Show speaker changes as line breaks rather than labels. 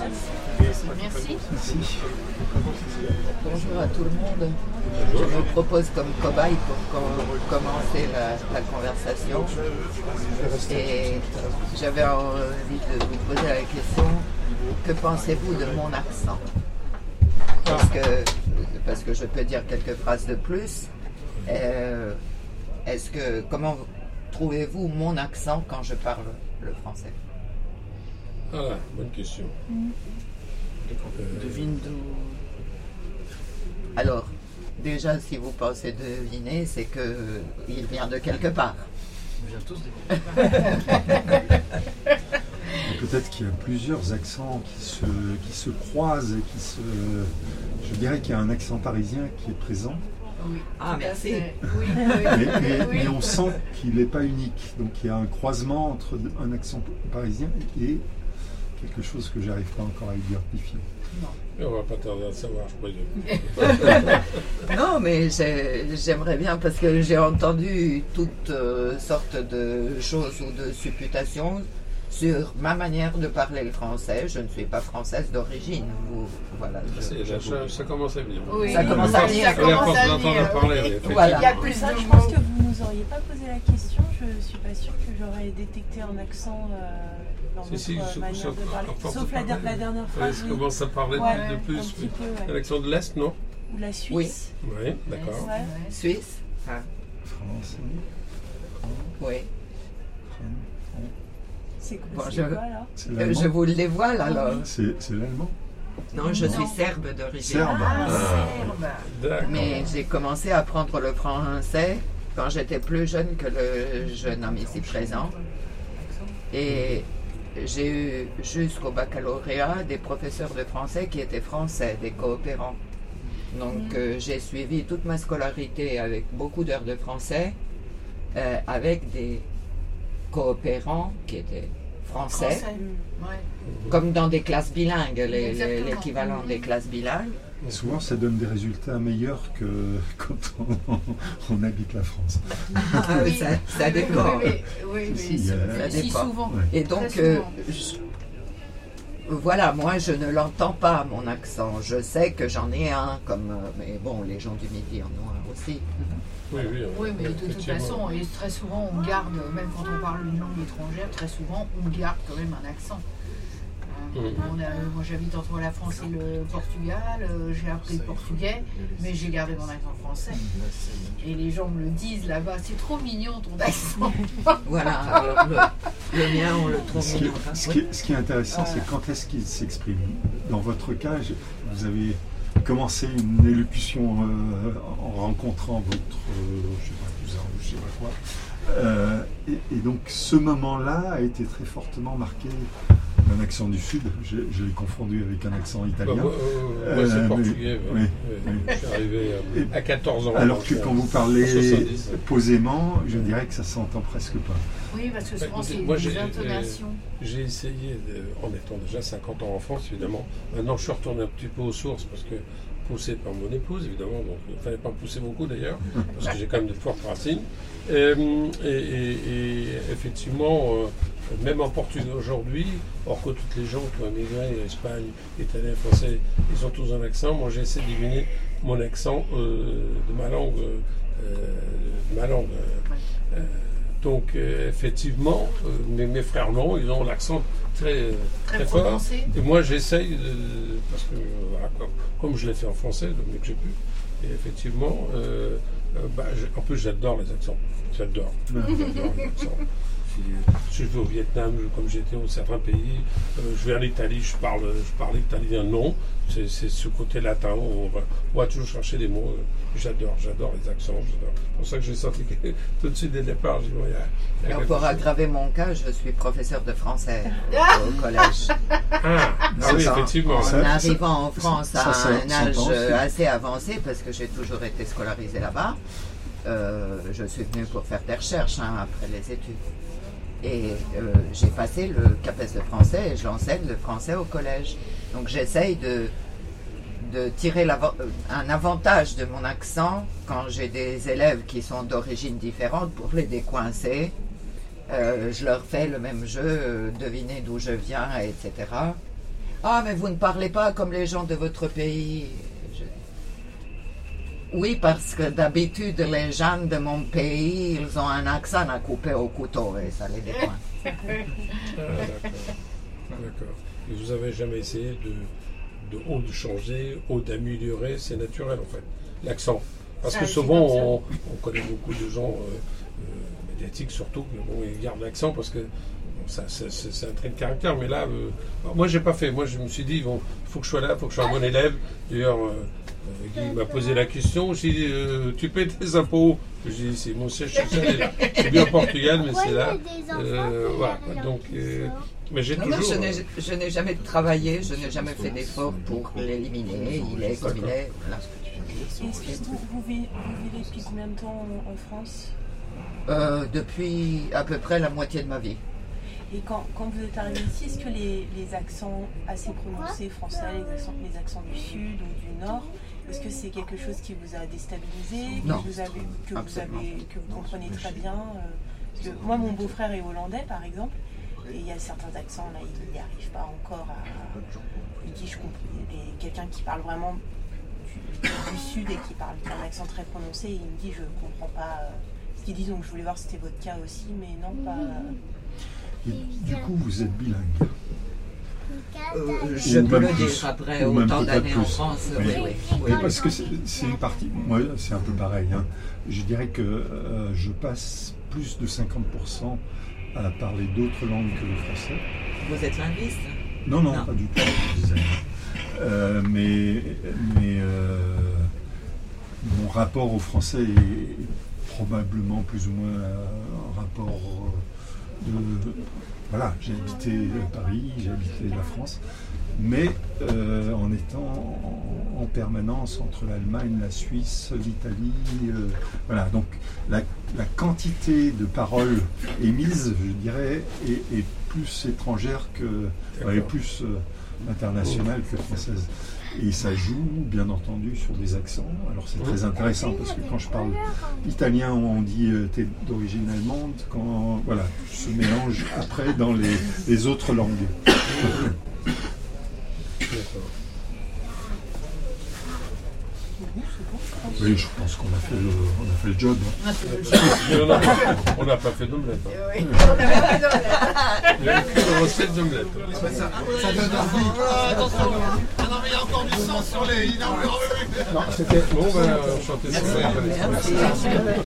Merci.
Bonjour à tout le monde. Je me propose comme cobaye pour commencer la conversation. Et j'avais envie de vous poser la question, que pensez-vous de mon accent? Parce que je peux dire quelques phrases de plus. Comment trouvez-vous mon accent quand je parle le français?
Ah, bonne question.
Devine d'où.
Alors, déjà, si vous pensez deviner, c'est qu'il vient de quelque part.
On vient tous de quelque part.
Peut-être qu'il y a plusieurs accents qui se croisent et je dirais qu'il y a un accent parisien qui est présent.
Oui.
Ah, merci.
Oui.
Mais on sent qu'il n'est pas unique. Donc il y a un croisement entre un accent parisien et quelque chose que j'arrive pas encore à identifier.
Mais on va pas tarder à savoir, je présume.
Non, mais j'aimerais bien, parce que j'ai entendu toutes sortes de choses ou de supputations sur ma manière de parler le français. Je ne suis pas française d'origine. Voilà,
Ça commence à venir.
Oui.
Ça commence à venir.
Ça commence à venir.
Parler,
Voilà.
Il y a plus
Ça,
de
je pense
mots.
que vous nous auriez pas posé la question. Je suis pas sûre que j'aurais détecté un accent dans votre manière de parler. Sauf la dernière phrase.
Je commence à parler
Ouais,
de plus.
un petit peu, ouais.
L'accent de l'Est, non?
Ou la Suisse.
Oui, d'accord.
Ouais.
Suisse. Ah,
France,
oui.
C'est
Bon,
quoi
je-
là?
c'est l'allemand.
Je vous le dévoile alors.
C'est l'allemand.
Non, je suis serbe d'origine.
Serbe.
Serbe.
D'accord.
Mais j'ai commencé à apprendre le français quand j'étais plus jeune que le jeune homme ici présent. Et j'ai eu jusqu'au baccalauréat des professeurs de français qui étaient français, des coopérants. Donc j'ai suivi toute ma scolarité avec beaucoup d'heures de français, avec des coopérants qui étaient français,
Ouais.
comme dans des classes bilingues,
Exactement.
l'équivalent des classes bilingues.
Souvent, ça donne des résultats meilleurs que quand on habite la France.
Oui.
Ça dépend.
Oui, mais
Si,
ça
si
dépend.
souvent.
Ouais.
Et donc,
Très souvent.
voilà, moi je ne l'entends pas, mon accent. Je sais que j'en ai un, mais bon, les gens du Midi en ont un aussi.
Oui, mais de toute
effectivement.
façon, et très souvent, on garde, même quand on parle une langue étrangère, très souvent, on garde quand même un accent. Moi, j'habite entre la France et le Portugal. J'ai appris le portugais, mais j'ai gardé mon accent français. Et les gens me le disent là-bas, c'est trop mignon ton accent.
Voilà, alors le mien, on le trouve
Ce qui,
mignon.
ce qui est intéressant, c'est quand est-ce qu'il s'exprime. Dans votre cas, vous avez commencé une élocution en rencontrant votre je sais pas, cousin ou je sais pas quoi. Et donc ce moment-là a été très fortement marqué d'un accent du Sud. Je l'ai confondu avec un accent italien.
Moi, c'est portugais.
oui,
Je suis arrivé à 14 ans.
Alors que quand vous parlez
70.
posément, je dirais que ça s'entend presque pas.
Oui, parce que souvent, c'est
Moi,
des intonations.
J'ai essayé, en étant déjà 50 ans en France, évidemment. Maintenant, je suis retourné un petit peu aux sources parce que poussé par mon épouse, évidemment, donc il ne fallait pas me pousser beaucoup d'ailleurs, parce que j'ai quand même de fortes racines. Et effectivement, même en portugais aujourd'hui, or que toutes les gens qui ont émigré, Espagne, Italien, Français, ils ont tous un accent, moi j'ai essayé de deviner mon accent de ma langue. Donc effectivement, mes frères non, ils ont l'accent très fort.
prononcé.
Et moi j'essaye, parce que voilà, comme je l'ai fait en français, le mieux que j'ai pu, et effectivement, en plus j'adore les accents. J'adore les accents. Si je vais au Vietnam, comme j'étais dans certains pays, je vais en Italie, je parle italien, non. C'est ce côté latin, on va toujours chercher des mots. J'adore les accents. C'est pour ça que j'ai senti que tout de suite dès le départ, j'ai dit, il y a
Alors
quelque
pour
chose.
aggraver mon cas, je suis professeur de français au collège.
Oui,
Ça,
effectivement.
En
ça,
arrivant en France
ça,
à
ça
un âge
s'entend aussi.
assez avancé, parce que j'ai toujours été scolarisée là-bas, je suis venue pour faire des recherches après les études. Et j'ai passé le CAPES de français et j'enseigne le français au collège. Donc j'essaye de tirer un avantage de mon accent quand j'ai des élèves qui sont d'origine différente pour les décoincer. Je leur fais le même jeu, deviner d'où je viens, etc. Ah, mais vous ne parlez pas comme les gens de votre pays. Oui, parce que d'habitude, les gens de mon pays, ils ont un accent à couper au couteau et ça les décoince.
D'accord. Et vous n'avez jamais essayé de changer ou d'améliorer, c'est naturel en fait, l'accent. Parce que souvent, on connaît beaucoup de gens médiatiques surtout, ils gardent l'accent parce que c'est un trait de caractère. Mais là, moi, j'ai pas fait. Moi, je me suis dit, il faut que je sois là, il faut que je sois un bon élève. D'ailleurs, Guy m'a posé la question. J'ai dit, tu payes tes impôts? J'ai dit, c'est mon siège social. C'est bien au Portugal, mais c'est là. Voilà. Donc, mais j'ai toujours.
Je n'ai jamais travaillé, je n'ai jamais fait d'effort pour l'éliminer. Il est comme il est. Voilà.
Vous vivez depuis combien de temps en France?
Depuis à peu près la moitié de ma vie.
Et quand vous êtes arrivé ici, est-ce que les accents assez prononcés français, les accents du sud ou du nord, est-ce que c'est quelque chose qui vous a déstabilisé,
Non,
que vous comprenez très bien? Parce que moi, mon beau-frère est hollandais, par exemple, et il y a certains accents, là, il n'y arrive pas encore à... Il dit, je comprends. Et quelqu'un qui parle vraiment du sud et qui parle d'un accent très prononcé, il me dit, je ne comprends pas ce qu'il dit, donc je voulais voir si c'était votre cas aussi, mais non, pas...
Et du coup, vous êtes bilingue.
Je peux le dire après autant d'années en France.
Oui. Parce que c'est une partie. Moi, c'est un peu pareil. Hein. Je dirais que je passe plus de 50% à parler d'autres langues que le français.
Vous êtes linguiste?
Non, pas du tout. Mais mon rapport au français est probablement plus ou moins un rapport voilà, j'ai habité Paris, j'ai habité la France, mais en étant en permanence entre l'Allemagne, la Suisse, l'Italie, voilà, donc la quantité de paroles émises, je dirais, est plus étrangère et plus internationale que française. Et ça joue, bien entendu, sur des accents. Alors c'est très intéressant parce que quand je parle italien, on dit t'es d'origine allemande. Quand voilà, tout se mélange après dans les autres langues. Oui, je pense qu'on a fait le job.
On n'a pas fait d'omelette.
Oui, on n'a pas fait d'omelette.
Il y a une recette d'omelette.
Ça donne envie.
Attention, non mais il y a encore du sang sur les...
Non, c'était... Bon, on va chanter ça.